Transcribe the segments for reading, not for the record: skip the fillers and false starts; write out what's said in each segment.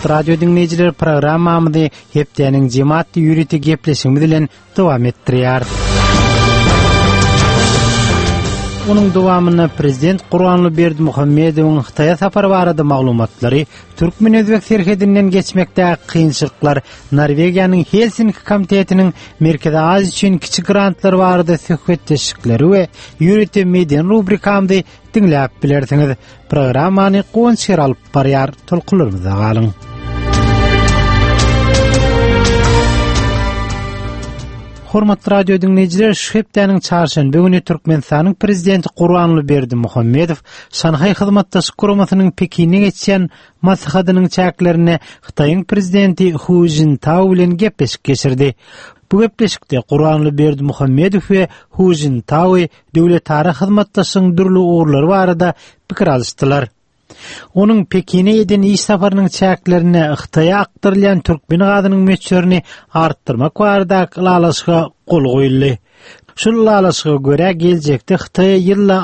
Hormatly radio dinleyijiler, programmamyzy hepdeniň jemaatly ýürüti gepleşigi bilen dowam etdirýär. Onun dowamyny Prezident Gurbanly Berdimuhammedowyň Hytaýa sapary barada maglumatlary, Türkmen Özbek serhedinden geçmekde kynçylyklar, Norwegiýanyň Helsinki komitetiniň Merkezi Aziýa üçin kiçik grantlar barada söhbetleşikleri we ýürüti median rubrikamdy dinläp bilersiňiz. Programmany gowunçyr alyp barýar, tolkularymyza galyň. Hormatly radio dinleyijiler, şu hepdeniň çarşamba güni Türkmenistanyň prezidenti Gurbanly Berdimuhammedow Şanhay hyzmatdaşyk guramasynyň Pekin'e geçen maslahatynyň çäklerini Hytaýyň prezidenti Hu Jintao bilen gepleşik geçirdi. Bu gepleşikde Gurbanly Berdimuhammedow we Hu Jintao döwletara hyzmatdaşyň dürli uğurlary barada pikir alışdylar. Onun Pekin'e eden iş safarynyň çäklerini Hytaýa aktarılan Türkmen gadynyň meçherini artdyrmak barada lalaşyga gol goýuldy. Şol lalaşyga görä geljekde Hytaýa ýylda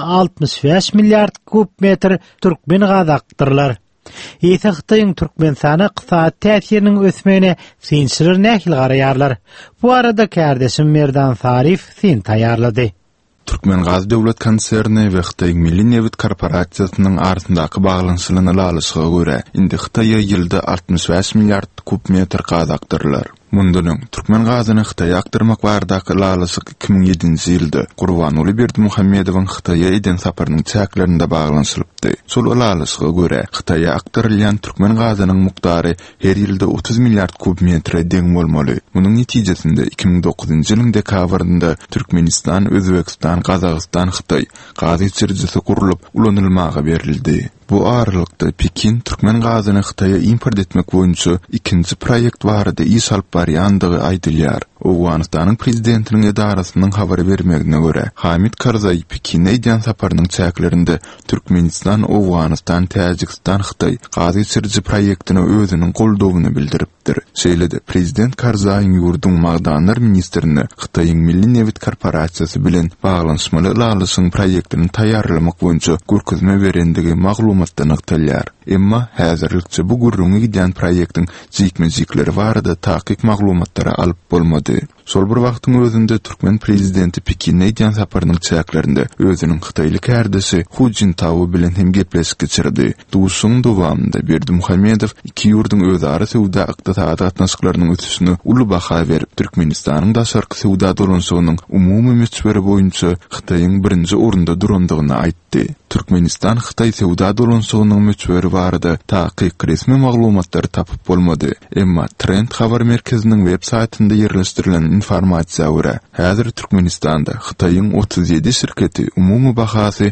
65 milliard kubmetr Türkmen gady aktarlar. Ýa-da Hytaýyň Türkmenistana ykdysady täsiriniň ösmegine synçylar nähil garaýarlar. Bu arada kärdeşim Merdan Sarif syn taýýarlady. Türkmen Gaz Döwlet Konserni we Hytaýyň Milli Neft Korporasiýasynyň arasyndaky baglanşylygyna lalaşyga görä indi Hytaýa ýylda 65 milliard kubmetr gaz aktarlar. Mundunyň Türkmen gazyny Hytaýa aktarmak baradaky lalaşyk 2007-nji ýylda Gurbanly Berdimuhammedowyň Hytaýa eden saparynyň çäklerinde baglanşylypdy. Şol lalaşyga görä Hytaýa aktarylýan Türkmen gazynyň mukdary her ýylda 30 milliard kubmetre deň bolmaly. Munyň netijesinde 2009-njy ýylyň dekabrynda Türkmenistan, Özbekistan, Kazakystan, Hytaý gaz içirjisi gurulyp ulanylmaga berildi. Bu aralykda Pekin Türkmen gazyny Hytaýa import etmek boýunça ikinji proýekt barada iş alyp barýandygy aýdylýar. Owganystanyň prezidentiniň edarasynyň habar bermegine görä, Hamid Karzai Pekin'e eden saparynyň çäklerinde Türkmenistan, Owganystan, Täjikistan, Hytaý gaz içirji proýektine özüniň goldawyny bildiripdir. Şeýlede prezident Karzaiň ýurduň magdanlar ministrini Hytaýyň Milli Neft Korporasiýasy bilen baglanşmaly lalaşyň proýektini taýýarlamak boýunça görkezme berendigi maglumatdan aktarlar. Emma häzirlikçe bu gurrungy giden proýektiň jikmejikleri barada taýyk maglumatlary alyp bolmady. Sol bir wagtyň özünde Türkmen prezidenti Pekin'e eden saparynyň çäklerinde özüniň Hytaýly kärdeşi Hu Jintao bilen hem gepleşik geçirdi. Duşuň dowamında Berdimuhammedow iki ýurduň özara sowda ykdysady gatnaşyklarynyň ötüsini uly baha berip Türkmenistanyň daşarky sowda dolanşygynyň umumy meçheri boýunça Hytaýyň birinji orunda durandygyny aýtdy. Türkmenistan Hytaý sowda dolanşygynyň meçheri barada taýyk resmi maglumatlar tapyp bolmady. Emma Trend habar merkeziniň web saýtynda ýerleşdirilen informasiýa görä, häzir Türkmenistanda Hytaýyň 37 şirketi umumy bahasy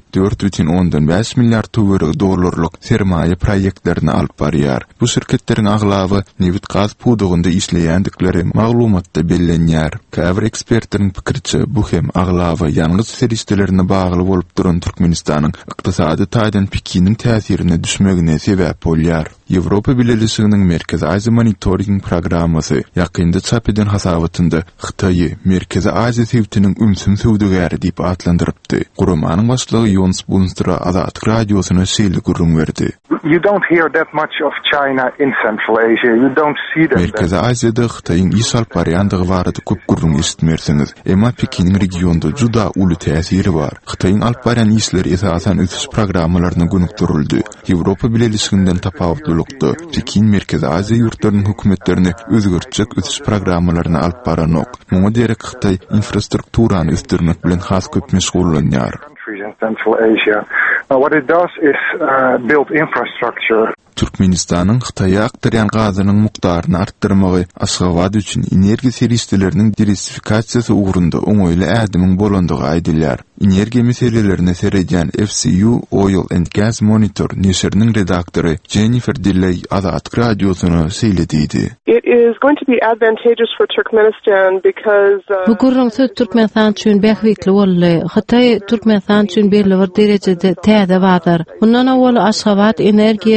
4,5 milliard $, sermaýe proýektlerini alyp barýar. Bu şirketleriň aglawy neft gaz pudugynda işleýändikleri maglumatda bellenýär. Käbir ekspertleriň pikirçe bu hem aglawy ýalňyz serişdelerine bagly bolup duran Türkmenistanyň ykdysady taýdan Pekin'in täsirini düşmegine sebäp bolýar. Ýewropa Birleşiginiň Merkezi Aziýa monitoring programmasy ýakynda çap eden hasabatynda Hytaýy Merkezi Aziýa sewtiniň ümsün sowdagary diýip atlandyrypdy. Guramanyň başlygy Jons Bunstra Azatlyk radiosyna şeýle gurrun berdi. You don't hear that much of China in Central Asia. You don't see that. Merkezi Aziýada Hytaýyň iş alyp barýandygy barada köp gurrun eşitmersiňiz. Emma Pekin'in regionda juda uly täsiri bar. Hytaýyň alyp barýan işleri esasen ötüş programmalaryna gönükdirildi. Ýewropa Birleşiginden tapawutlukda Pekin Merkezi Aziýa ýurtlarynyň hökümetlerini özgörtjek ötüş programmalaryna alyp baranok. Muňa derek Hytaý infrastrukturany üstürmek bilen has köp meşgullanýar. Central Asia. What it does is build infrastructure. Türkmenistanyň Hytaýa aktarýan gazynyň mukdaryny artdyrmagy Aşgabat üçin energiýa serişdeleriniň diversifikasiýasy ugrunda oňoýly ädimiň bolandygy aýdylýar. Energiýa meselelerine seredýän FCU Oil and Gas Monitor neşriniň redaktory Jennifer Dilley Azatlyk radiosyna söýlediydi. It is going to be advantageous for Turkmenistan because bu gurrun Türkmenistan üçin bähwitli boldy. Hytaý Türkmenistan üçin belli bir derejede täze bardyr. Bundan awal Aşgabat energiýa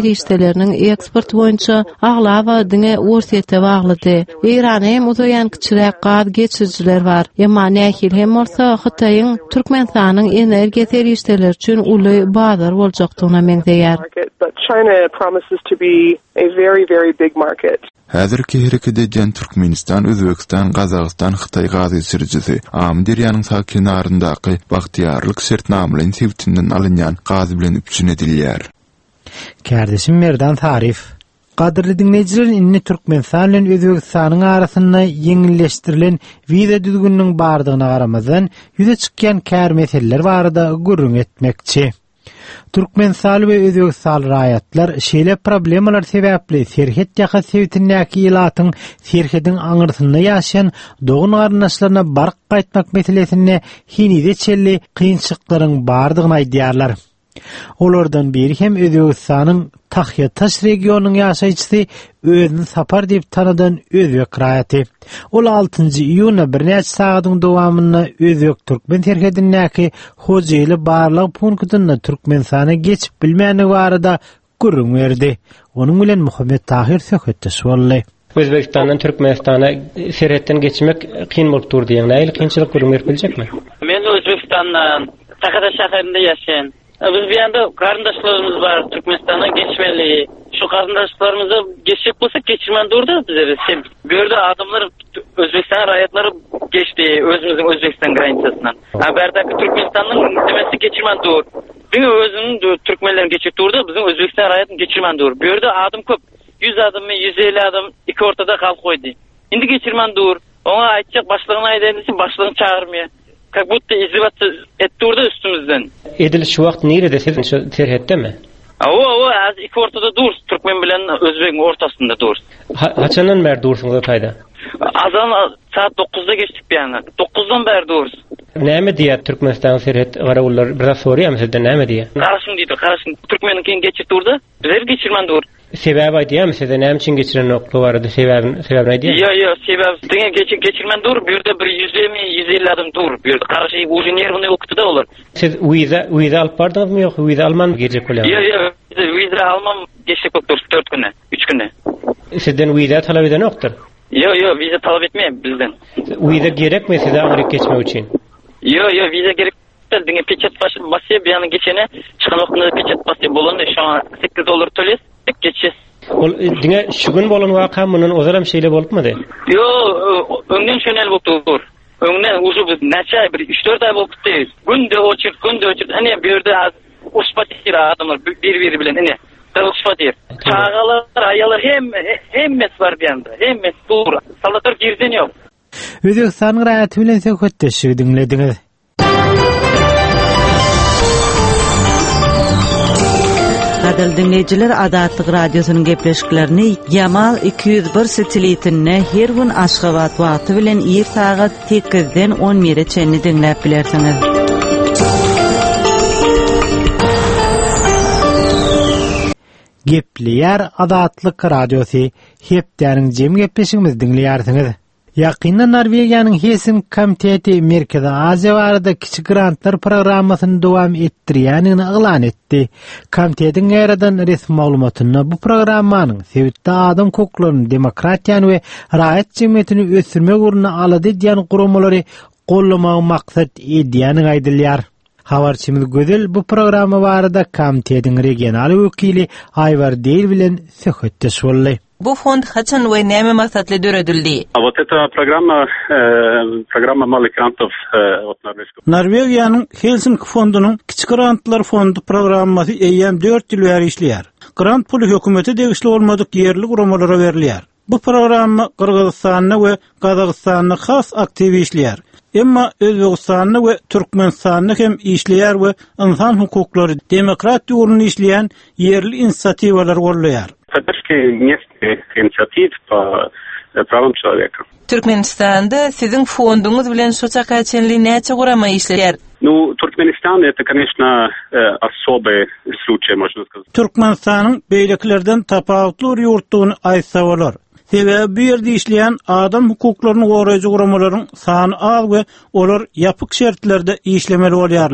terişdelerinin eksport boyunça aglawa diňe ursete baglydy. İran hem uzayan kiçirek gaz geçirjiler bar. Emma nähil hem bolsa Hytaýyň Türkmenistanyň energiýa terişdeleri üçin uly bazar boljakdygyna meňzeýär. But China promises to be a very, very big market. Häzirki herekede eden Türkmenistan, Özbekistan, Gazagistan, Hytaý gaz geçirjisi Am derýanyň sağ kenaryndaky bagtyarlyk şertnamalaryň sebäbinden alynýan gaz bilen üpçün edilýär. Kardeşim Merdan Tarif. Gadyrly dinleyijiler, inni Türkmenistan bilen Özbekistanyň arasynda ýeňilleşdirilen wiza düzgünliğiniň bardygyna garamazdan ýüze çykýan kär meseleler barada gurrun etmekçi. Türkmenistan we Özbekistan raýatlar şeýle problemalar sebäpli serhet ýaka sebätindäki ýylatyň serhediň aňyrsynda ýaşaýan dogun garnaşlaryna bark gaýtmak meselesinde hinide çelli kynçylyklaryň bardygyny aýdýarlar. Olardan biri hem Özbekistanyň Tahyataş regionunyň ýaşaýjysy özüni sapar diýip tanadan özbek raýaty. Ol 6-njy iýuna bir näçe sagatyň dowamyna özbek türkmen serhedindäki Hojaýly barlyk punktynda Türkmenistana geçip bilmänigi barada gurrun berdi. Onuň bilen Muhammed Tahir söhbetdeş boldy. Özbekistandan Türkmenistana serhetden geçmek kyn bolup durdy. Näil kynçylyk gurrun berip biljekmi? Men Özbekistandan Tahyataş şäherinde ýaşaýan. Biz bir anda karındaşlarımız var Türkmenistan'a geçmeli. Şu karındaşlarımıza geçecek olsak geçirmen durdu bize. Gördü adamlar Özbekistan rayatları geçti özümüzün Özbekistan graniçasından. Haberdaki Türkmenistan'ın demesi geçirmen dur. Bir özünün Türkmenlerin geçip durdu. Bizim Özbekistan rayatını geçirmen dur. Gördü adım köp. 100 adım mı 150 adım iki ortada kalk koydu. Şimdi geçirmen dur. Ona aytacak başlığına aydaydın için başlığını çağırmıyor. Как будто издеваться ettirdi üstümüzden. Edil şu wagt nerede siz serhette mi? O az iki ortada dur. Türkmen bilen Özbek'in ortasında dur. Haçandan beri dursunuz Hytaýda? Azan saat 9'da geçtik bir yana. 9'dan beri dur. Näme diýär Türkmenistan serhet garawullar biraz soruýar sizden näme diýär? Karşın diýdi, karşın Türkmenin keň geçip durdu. Bizler geçirmen dur. Sebäbi aýdýarmy sizden näme üçin geçiren nokta bardy? Sebäbini aýdýar? Yo, sebäbi diňe geçirmen dur. Bir de 120-150 adım dur. Bir de karşı ujiner bunu okutdy da olur. Siz wiza alyp bardyňyzmy ýok? Wiza alman geçip bolýar? Yo, wiza almam geçip dur 4 güne, 3 güne. Sizden wiza talap eden ýokdur. Yo, wiza talap etmeýär bizden. Wiza gerekmi size Amerika geçmek üçin? Yo, wiza gerek. Diňe peçet basýar, bir ýany geçene çykan wagtynda peçet basýar. Bolanda şu an $8 töles. Geçes. Ol diňe şu gün bolan waka munyň ozaram şeýle bolupmy de? Yo, öňden şönel bolupdyr. Öňden uzu biz näçe bir 3-4 ay bolupdy. Günde oçyr, ene bir ýerde az uspatyr adamlar bir bilen ene. Uspatyr. Çağalar, aýalar hemmesi bar bir ýanda. Hemmesi dur. Salatlar girden ýok. Özbekistanyň raýaty bilen söhbetdeşik dinlediňiz. Gadal dinleyijiler, Adatlyk radiosynyň gepleşiklerini Yamal 201 satelitine her gün Aşgabat wagty bilen ýer sagat 8-den 11-e çenli dinläp bilersiňiz. Gepleýär Adatlyk radiosy hepdäniň jem gepleşigimiz dinleýärsiňiz. Ýakynda Norwegiýanyň Helsinki komiteti Merkezi Aziýa barada kiçik grantlar programmasyny dowam etdirýänini elan etdi. Komitetiň ýaradan resmi maglumatyna bu programmanyň sebäpde adam hokuklaryny, demokratiýany we raýat jemgyýetini ösürmek ugruna alady diýen gurulmalary gollamagy maksat edýäni aýdylýar. Habarçymyz Gözel bu programma barada komitetiň regional wekili Ayvar Deyl bilen söhbetdeş boldy. Bu fond haçan ve näme maksatly döredildi? Вот эта программа малых грантов от Norvegiýa. Norwegiýanyň Helsinki fondunyň kiçik grantlar fondu programmasy eýem 4 ýyl bäri işleýär. Grant puly hökümete degişli bolmadyk ýerli guramalara berilýär. Bu programma Kyrgyzstanyň we Gazagystanyň has aktiw işleýär. Emma Özbekistanyň we Türkmenistanyň hem işleýär we insan hukuklary, demokratiýa ugruna işleýän ýerli inisiatiwalar bolýar. Поддержки нескольких инициатив по правам человека. Türkmenistan'da sizin fondunuz bilen soçaka çenli näçe gurama işleýär? Ну, Туркменистан это, конечно, особый случай, можно сказать. Türkmenistanyň beýleklerden tapawutly ýurtdugyny aýtsa bolar. Sebäbi bu ýerde işleýän adam hukuklaryny goraýjy guramalaryň sany az we olar ýapyk şertlerde işlemeli bolýarlar.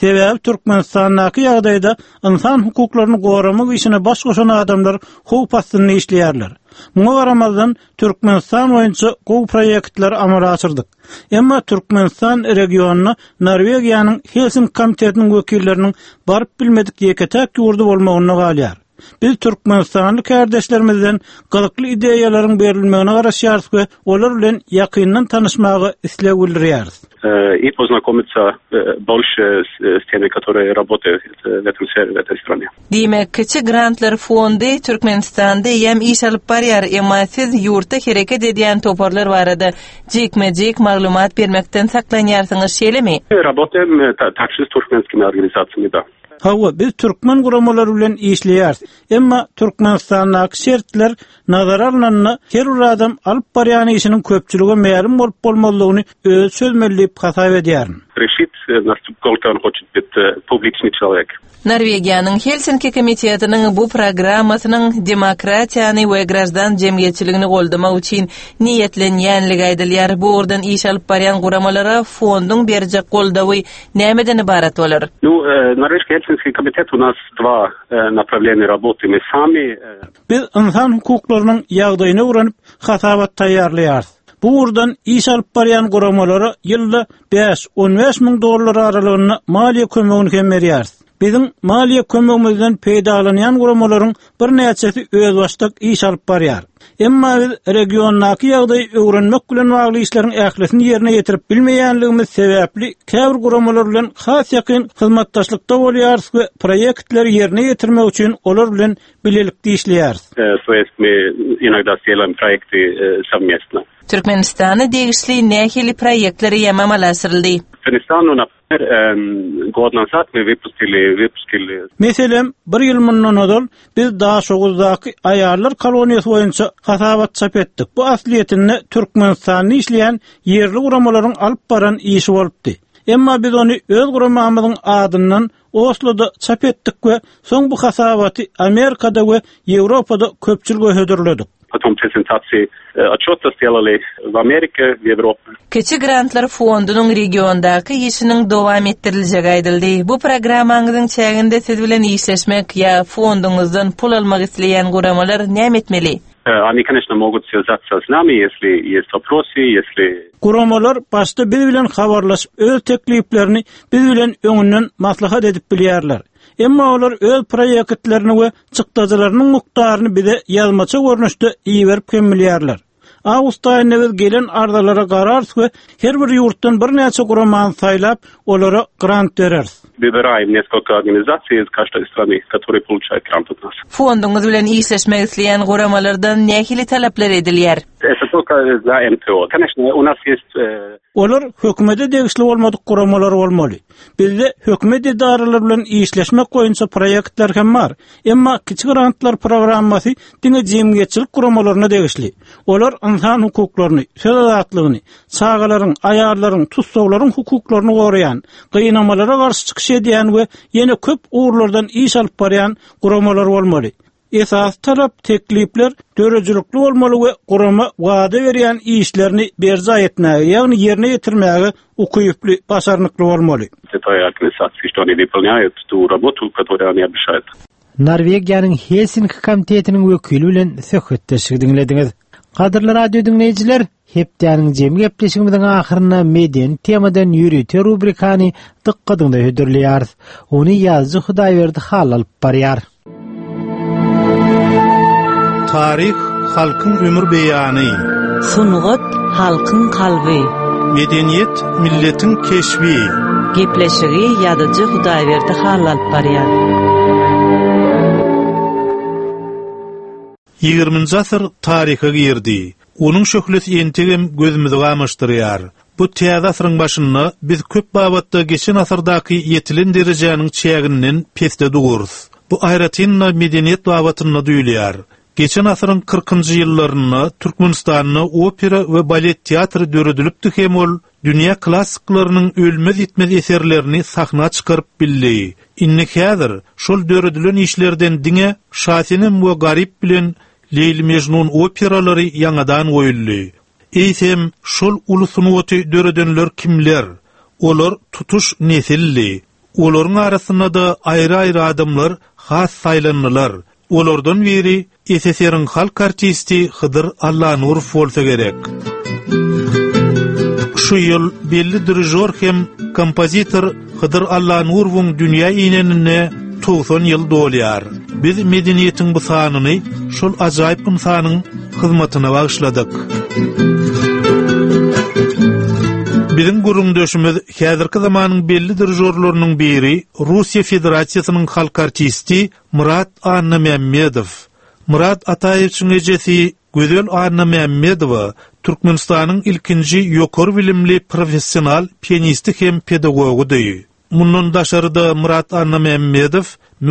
Sebäbi Türkmenistandaky ýagdaýda insan hukuklaryny goramak işine baş goşan adamlar hukuk astyny işleýärler. Muňa garamazdan Türkmenistan boýunça gowy proýektler amala açyrdyk. Emma Türkmenistan regionuna Norwegiýanyň Helsinki komitetiniň wekilleriniň baryp bilmedik ýeketäk ýurdu bolmagyny galýar. Biz Türkmenistanly kardeşlerimizden gylykly ideýalaryň berilmegine garaşýarys we olar bilen ýakyndan tanışmagy isleg bildirýäris. И познакомиться больше с теми, которые работают в этом сфере, в этой стране. Diýmek, kiçik grantlar fondy Türkmenistanda ýem iş alyp barýar, emma siz ýurtda hereket edýän toparlar barada jekme-jek maglumat bermekden saklanýarsyňyz şeýlemi? Работаем также с туркменскими организациями, да. Hawa biz Türkmen guramalary bilen işleýäris. Emma Türkmenistandaky şertler nazar alynanna her bir adam alyp barýan işiniň köpçüligi meýerim bolup bolmalygyny öz sözmelip hasap edýär. Решит, насколько он хочет быть публичный человек. Norwegiýanyň Helsinki komitetining bu programmasynyň demokratiýany we gраждан jemgyýetçiligini goldamak üçin niýetlenýänligi aýdylýar. Bu ordan iş alyp barýan guramalara fondyň berjek goldawy nämeden ibarat bolar? Норвежский Helsinki комитет у нас два направления работы. Мы сами biz insan hukuklarynyň ýagdaýyna uranyp hasabat taýýarlaýarys. Bu urdan iş alyp barýan guramalara ýylda 5-15 000 dollar aralygyna maliýe kömegini hem berýäris. Bizim maliýe kömegimizden peýdalanýan guramalaryň bir näçesi öz başlyk iş alyp barýar. Emma biz regiondaky ýagdaýy öwrenmek bilen bagly işleriň ählisini ýerine ýetirip bilmeýänligimiz sebäpli käbir guramalar bilen has ýakyn hyzmatdaşlykda bolýarys we proýektleri ýerine ýetirmek üçin olar bilen bilelikli işleýäris. То есть мы иногда делаем проекты совместно. Türkmenistana degişli nähili proýektleri ýem amalaşdyryldy. Афганистану, например, год назад мы выпустили. Meselem, bir ýyl mundan öňe biz Daşoğuzdaky aýarlar koloniýasy boýunça hasabat çap etdik. Bu asliýetinde Türkmenistanyň işleýän ýerli guramalaryň alyp baran işi bolupdy. Emma biz onu öz guramamyzyň adyndan Oslo'da çap etdik we soň bu hasabaty Amerikada we Ýewropada köpçülge hödürledik. Потом презентации отчёта сделали в Америке, в Европе. Kiçik grantlar fondunyň regiondaky işiniň dowam etdiriljegi aýdyldy. Bu programmaňyzyň çäginde siz bilen işleşmek ýa fonduňyzdan pul almak isleýän guramalar näme etmeli? Они, конечно, могут связаться с нами, если есть вопросы, если... Guramalar başda biz bilen habarlaşyp öz tekliplerini biz bilen öňünden maslahat edip bilýärler. Emma olar öz proýektlerini we çykdajarynyň mukdaryny bize ýazmaça görnüşde iý berip kemilýärler. Awgust aýynda biz gelen ardalara gararys we her bir ýurtdan bir näçe guraman saýlap olara grant bereriz. Выбираем несколько организаций из каждой страны, которые получают грант от нас. Fonduňyz bilen işleşmek isleýän guramalardan nähili talaplar edilýär? Это только за МТО. Конечно, у нас есть... Olar hökümete degişli bolmadyk guramalar bolmaly. Bizde hökümet idaralary bilen işleşmek boýunça proýektler hem bar. Emma kiçik grantlar programmasy diňe jemgyýetçilik guramalaryna degişli. Olar insan hukuklaryny, söz azatlygyny, çağalaryň, aýarlaryň, tutsaglaryň hukuklaryny goraýan, gynamalara garşy çykyş edýän we ýene köp uğurlardan iş alyp barýan guramalar bolmaly. Esas tarap teklipler dörejülükli bolmaly we gurama wada berýän işlerini berja etmäge, ýagny ýerine ýetirmäge ukyply, başarnykly bolmaly. Norwegiýanyň Helsinki komitetiniň wekili bilen söhbetdeşik dinlediňiz. Gadyrly radio dinleýijiler, hepdäniň jemgy gepleşigimiziň ahyryna medeni temadan ýürüte rubrikany diqqatyňda hödürleýär. Ony ýazgy Hudaýberdi hal alyp barýar. Tarih halkyň ömür beýany. Sungat halkyň kalby. Medeniyet milletin keşfi. Gepleşigi ýadyjy Hudaýberdi hal alyp barýar. 20-nji asyr tariha girdi. Onuň şöhlesi entegem gözümizi gamaşdyrýar. Bu täze asyryň başynda biz köp babatda geçen asyrdaky ýetilen derejäniň çäginden pesde duguruz. Bu aýratynla medeniýet babatyna duýulýar. Geçen asyryň 40-njy ýyllaryna Türkmenistanyň opera we balet teatry döredilipdi hem ol dünýä klassiklarynyň ölmez etmez eserlerini sahna çykaryp bildi. Inni häzir şol döredilen işlerden diňe Şahynem we Garip bilen Leyli Mejnun operalary ýangadan goýuldy. Eýsem şol ulusuny oty döredenler kimler? Olar tutuş nesilli. Olaryň arasynda da aýry-aýry adamlar has saýlanýarlar. Olardan biri SSR-iň halk artisti Hydyr Allanurov bolsa gerek. Şu ýyl belli dirijor hem kompozitor Hydyr Allanurowyň dünýä ýenenine 90 ýyl dolýar. Biz medeniýetiň bu sanyny şol ajaýyp insanyň hyzmatyna bagyşladyk. Bizim gurumdaşymyz häzirki zamanyň belli dirijorlarynyň biri Russiýa Federasiýasynyň halk artisti Murat Anna Mehmedow. Murat Ataýewiň ejesi Gözel Anna Mehmedowa Türkmenistanyň ilkinji ýokary bilimli professional pianisti hem pedagogudy. Mundan daşarda Murat Anna Mehmedow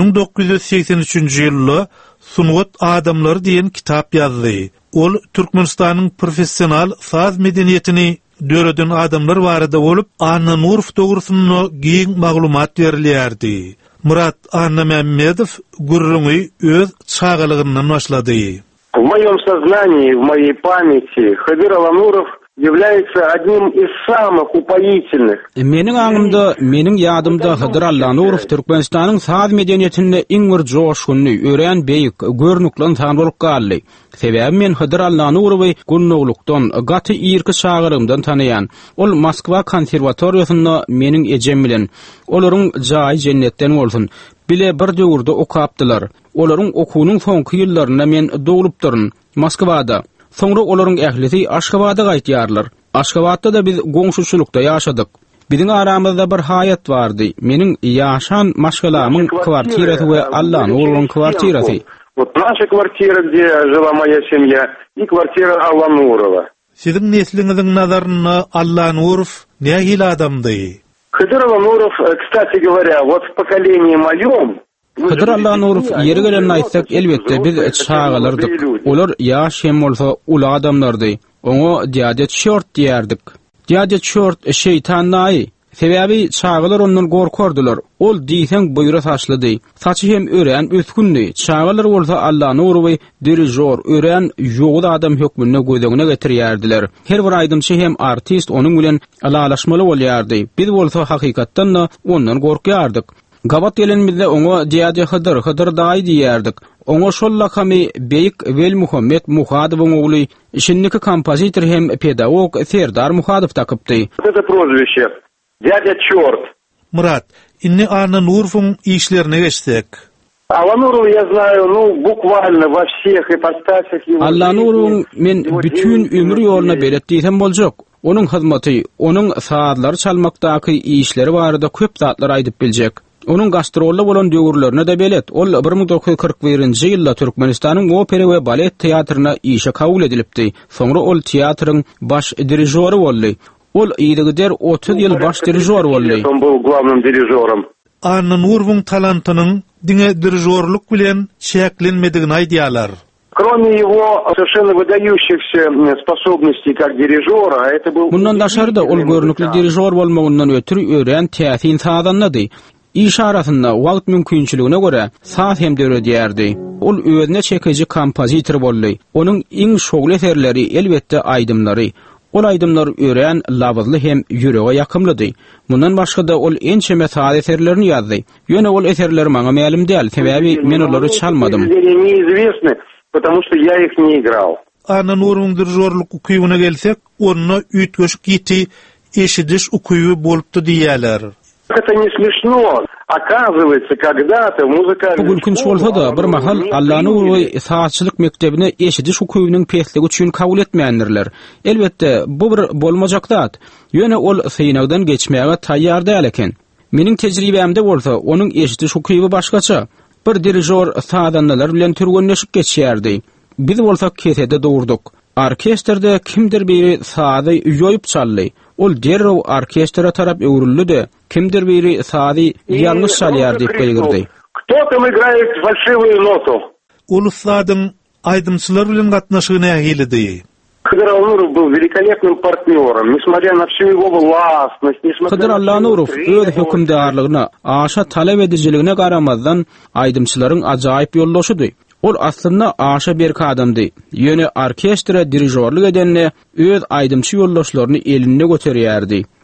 1983-nji ýylda Sunwat adamlary diýen kitap ýazdy. Ol Türkmenistanyň professional saz medeniýetini döreden adamlar barada bolup Anna Nurov dogrusunda giň maglumat berilýärdi. Murat Anna Mehmedow gurrungy öz çağalygyndan başlady. В моем сознании, в моей памяти Hydyr Allanurov является одним из самых упоительных. Meniň aňymda, meniň ýadymda Hydyr Allanurov Türkmenistanyň saz medeniýetinde iň bir joşgunly, ören beýik, görnükli insan bolup galdy. Sebäbi men Hydyr Allanurowy gunnoglukdan, gaty ýerki şagyrymdan tanıyan. Ol Moskwa konserwatoriýasynda meniň ejem bilen, olaryň jaý jennetden bolsun, bile bir döwürde okapdylar. Olaryň okuwynyň soňky ýyllaryna men dogulup durun, Moskwada. Soňra olaryň ählisi Aşgabatda gaýtýarlar. Aşgabatda da biz goňşuçylykda ýaşadyk. Biziň aramyzda bir hayat bardy. Meniň ýaşan maşgalamyň kwartirasy we Allanurowyň kwartirasy. Вот наша квартира, где жила моя семья, и квартира Алланурова. Siziň nesliňiziň nazarynda Allanurov nähil adamdy? Hydyr Allanurov, кстати говоря, вот в поколении моём Hydyr Allanurov ýeri gelen aýtsak elbetde biz çağalardyk. Olar ýaş hem bolsa ula adamlardy. Oňa diýadet şort diýerdik. Diýadet şort şeytan naý. Sebäbi çağalar ondan gorkardylar. Ol diýsen buyra saçlydy. Saçy hem ören ösgündi. Çağalar bolsa Allanurowy dirijor, ören ýogda adam hökmüne gözegine getirýärdiler. Her bir aýdymçy hem artist onuň bilen alalaşmaly bolýardy. Biz bolsa hakykatdan da ondan gorkýardyk. Gabat gelenimizde oňa diýadi Hydyr daý diýerdik. Oňa şol lakamy Beýik Wel Muhammed Muhadowyň ogly, işindeki kompozitor hem pedagog Serdar Muhadow takypdy. Это прозвище Дядя Чёрт. Murat, inni Anna Nurowyň işlerine geçsek. Allanurov я знаю, буквально во всех ипостасях его. Allanurowyň men bütün ömür ýoluna beletdiýsem boljak. Onuň hyzmaty, onuň saatlar çalmakdaky işleri barada köp zatlar aýdyp biljek. Onuň gastrolda bolan döwürlerine de belet. Ol 1941-nji ýylda Türkmenistanyň opera we balet teatryna işe kabul edilipdi. Soňra ol teatryň baş dirijori boldy. Ol ýylygyder 30 ýyl baş dirijor boldy. Он был главным дирижером. Anna Nurowyň talentynyň diňe dirijorluk bilen şeklenmedigini aýdýarlar. Кроме его совершенно выдающихся способностей как дирижера, это был... Bundan daşarda ol görnükli dirijor bolmagyndan ötürü ören täsin sadanlady. İş arasında wagt mümkinçiligine göre saz hem döredýärdi. Ol özüne çekici kompozitor boldy. Onuň iň şogly eserleri elbetde aýdymlary. Ol aýdymlar ören, lawazly hem ýürege ýakymlydy. Mundan başga da ol ençe mesal eserlerini ýazdy. Ýöne ol eserler maňa mälim däl, sebäbi men olary çalmadym. Неизвестны, потому что я их не играл. Anna Nurowyň dirijorluk ukybyna gelsek, onda üýtgeşik ýiti eşidiş ukyby bolupdy diýýärler. Это не смешно. Оказывается, когда-то музыкальный... Bugün günç bolsa da bir mahal Allanurowy saatçylyk mektebine eşidiş ukybynyň pesligi üçin kabul etmeýändirler. Elbetde bu bir bolmajak zat. Ýöne ol synagdan geçmäge taýýar däl eken. Meniň tejribämde bolsa, onuň eşidiş ukyby başgaça. Bir dirijor sadanlar bilen türgenleşip geçýärdi. Biz bolsak kesede dowurduk. Orkestrde kimdir biri saady ýoýup çaldy. Ol derrew orkestra tarap öwrüldi de kimdir biri saady ýalňyş çalýar diýip belgirdi. Кто там играет фальшивую ноту? Ol ustadyň aýdymçylar bilen gatnaşygyna ägilidi. Hydyr Allanurov был великолепным партнёром, несмотря на всю его властность, несмотря... Hydyr Allanurov öz hökümdarlygyna, aşa talep edijiligine garamazdan aýdymçylaryň ajaýyp ýoldaşydy. Ol aslında aşa bir adamdy. Ýöne orkestra dirijorluk edenle öz aýdymçy ýoldaşlaryny elinde göterýärdi.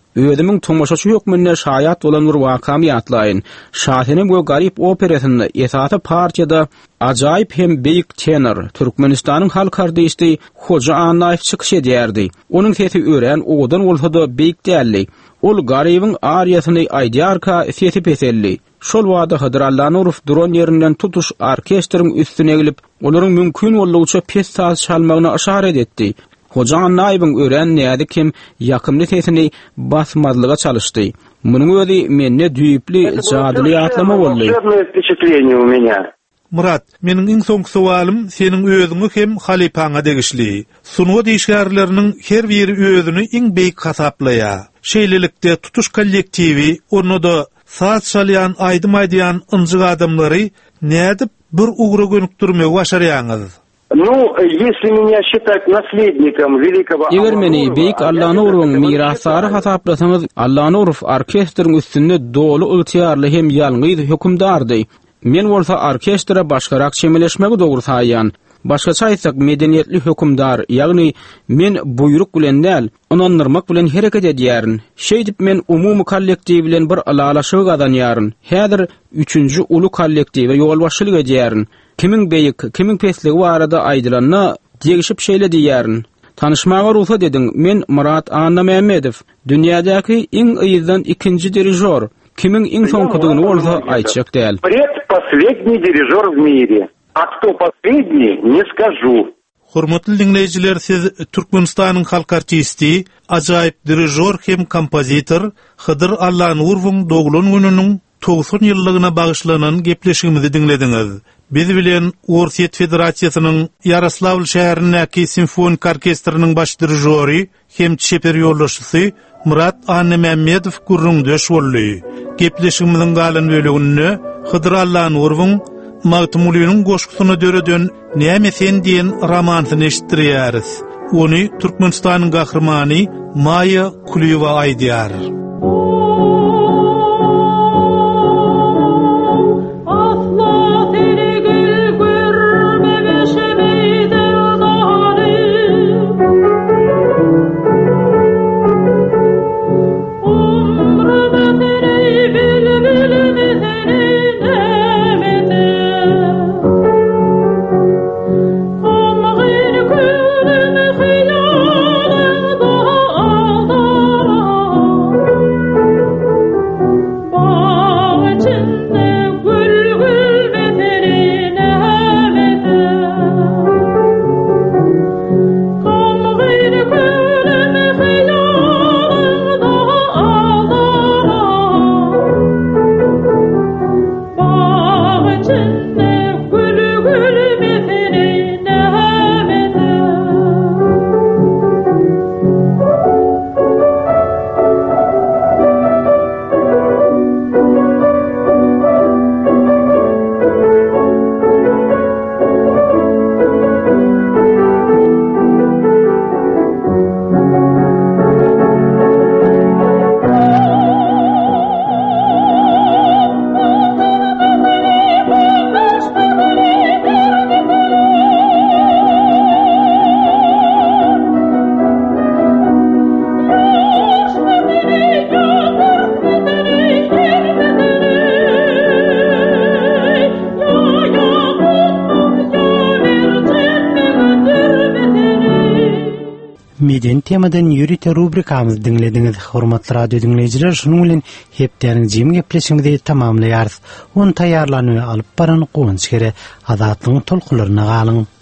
Özümiň tomoşaçy hökmünde şaýat bolan bir wakamy ýatlaýyn. Şahynyň bu garip operasyny esasy partiýada ajaýyp hem beýik tenor Türkmenistanyň halk artisti Hoja Anaýew çykyş edýärdi. Onuň sesi ören odan bolsa-da beýik däldi. Ol garibiň ariýasyny aýdýarka sesi peselli. Şol wada Hıdır Allanurow dron ýerinden tutuş orkestriň üstüne gelip, olaryň mümkin bolýança pes saz çalmagyna işaret etdi. Hoja Anaýewiň ören näde kim ýakymly sesini basmazlyga çalışdy. Munyň özi menne düýpli jadyly ýatlama boldy. Murat, meniň iň soňky suwalym seniň özüňi hem halipaňa degişli. Sunuwa diýişgärleriniň her biri özüni iň beýik hasaplaýar. Şeýlelikde tutuş kollektiwi, onu da saz çalýan, aýdym aýdýan ynjyk adamlary nädip bir ugra gönükdirmegi başarýaňyz? Если меня считать наследником великого... Eger meni beýik Allanurowyň mirasary hasaplasaňyz, Allanurow orkestriň üstünde dolu yltyarly hem ýalňyz hökümdardy. Men bolsa orkestra başgarak çemeleşmegi dogry saýan. Başgaça aýtsak medeniýetli hökümdar, ýagny men buyruk bilen däl, onandyrmak bilen hereket edýärin. Şeýdip men umumy kollektiw bilen bir alalaşyk gadanýaryn. Häzir 3-nji uly kollektiwe ýolbaşçylyk edýärin. Kimiň beýik, kimiň pesligi barada aýdylanyna degişip şeýle diýärin. Tanışmaga ruhsat edin, men Murat Anna Mehmedow, dünýädäki iň ýyzdan 2-nji dirijor. Kimiň iň soňkudygyny bolsa aýtjak däl. Предпоследний дирижер в мире. А кто последний, не скажу. Hormatly dinleýijiler, siz Türkmenistanyň halk artisti, ajaýyp dirijor hem kompozitor Hıdır Allanurowyň doglan gününiň 90 ýyllygyna bagyşlanan gepleşigimizi dinlediňiz. Biz bilen Orsiýet Federasiýasynyň Ýaroslavl şäherindäki simfonik orkestriniň baş dirijori hem çeper ýoldaşçysy Murat Anna Mehmedow gurrundaş boldy. Gepleşigimiziň galan böleginde Hıdır Allanurowyň Magtumulynyň goşgusyna döreden "Näme sen" diýen romansyny eşitdirýäris. Ony Türkmenistanyň gahrmany Maya Kuliýewa aýdýar. Meden temadan ýürüte rubrikamyzy dinlediňiz. Hormatly radio dinleýijiler, şunuň bilen hepdeniň jemi gepleşigimizi tamamlaýarys. Onu taýýarlanyp alyp baran Gowunç Kere Azatlyň tolkularyna galyň.